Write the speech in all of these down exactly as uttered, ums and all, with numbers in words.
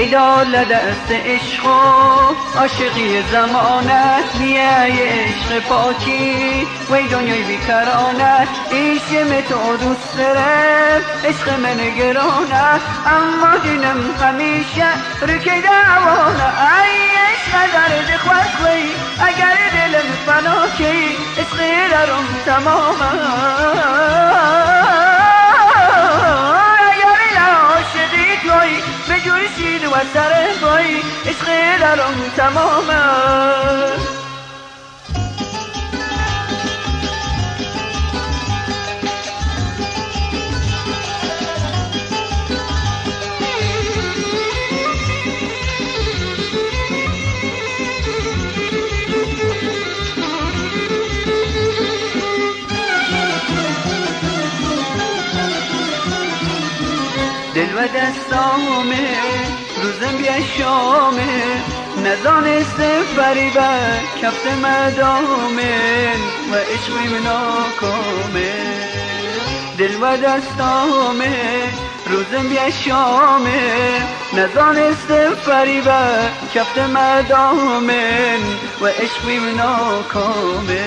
ای دال دست عشق و عاشقی زمانت میای عشق پاکی وی دنیای بیکرانت ایشم تو دوست دارم عشق من گرانه اما دینم همیشه رکی دوانه ای عشق درد خوشوی اگر دلم فنا کی عشق درم تمامه بجوشید و سر بای عشق درم تمامه دل و دستامه روزم بیا شامه نزانسته فریبه کفت مدامه و عشقیم ناکامه دل و دستامه روزم بیا شامه نزانسته فریبه کفت مدامه و عشقیم ناکامه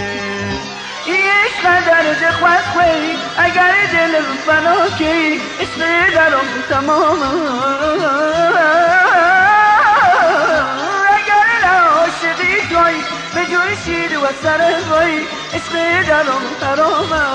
عشق درد خوشوی اگر دلم فنا کی عشق درم تمامه اگر عاشقی توی بجوشید و سر وی عشق درم حرامه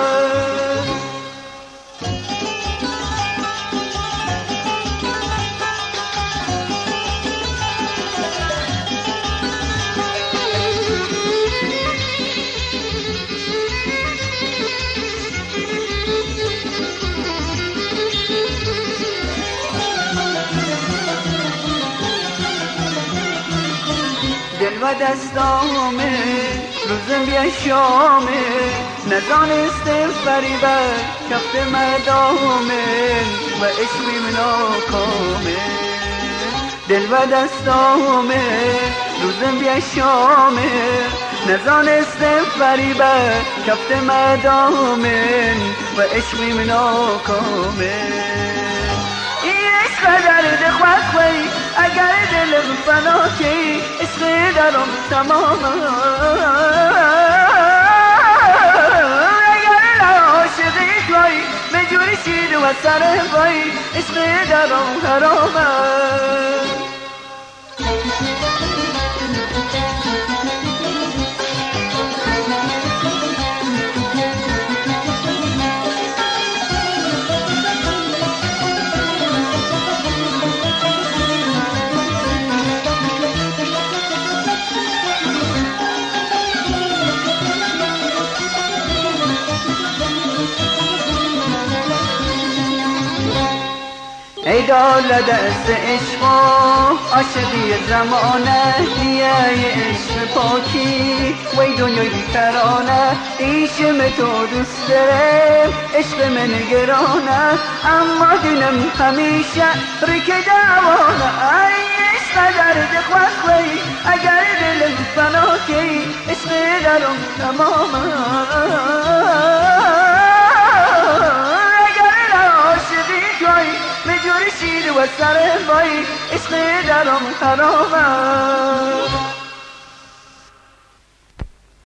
دل و دستامه روزم بیا شامه نزانسته فریبه کفت مدامه و عشقیم ناکامه دل و دستامه روزم بیا شامه نزانسته فریبه کفت مدامه و عشقیم ناکامه عشق درد خوشوی اگر دلم فنا کی عشق درم تمامه اگر عاشقی توی بجوشید و سر وی عشق درم حرامه ای دال دست عشق و عاشقی زمانه میای عشق پاکی وی دنیای بیکرانه ایشم تو دوست دارم عشق من گرانه اما دینم همیشه رک دوانه ای عشق درد خوشوی اگر دلم فنا کی عشق درم تمامه بجوشید و سر وی عشق درم حرامه